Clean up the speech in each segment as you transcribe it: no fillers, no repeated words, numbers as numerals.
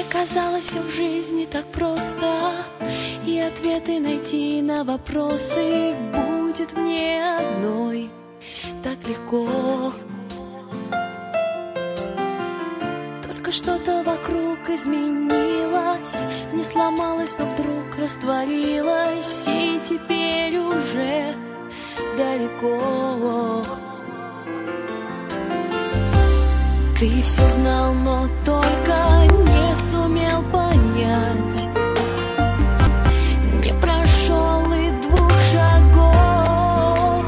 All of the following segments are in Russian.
казалось, все в жизни так просто, и ответы найти на вопросы будет мне одной так легко. Только что-то вокруг изменилось, не сломалось, но вдруг растворилось, и теперь уже далеко. Ты все знал, но только не сумел понять, не прошел и 2 шагов.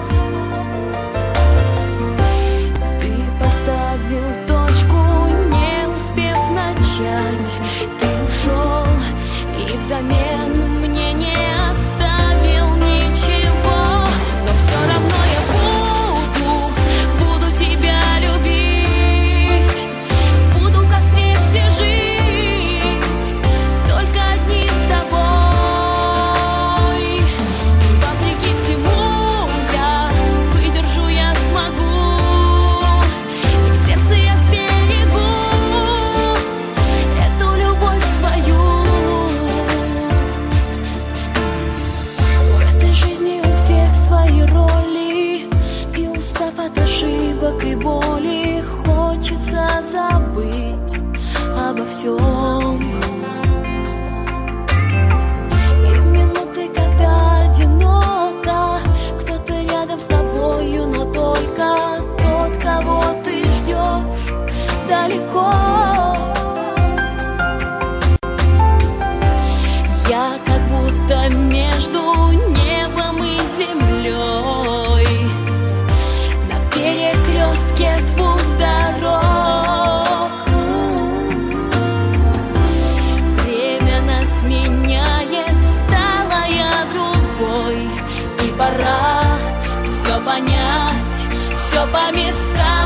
Ты поставил точку, не успев начать. Ты ушел и взамен мне не оставил ничего. Но все равно я буду тебя любить, буду как прежде жить, только одни с тобой. Вопреки всему я выдержу, я смогу, и в сердце я сберегу эту любовь свою. В этой жизни у всех свои роли, и устав от ошибок и боли, хочется забыть обо всем. И в минуты, когда одиноко, кто-то рядом с тобою, но только тот, кого ты ждешь далеко. Я как будто между небом и землей, на перекрестке 2 дорог. Время нас меняет, стала я другой, и пора все понять, все по местам.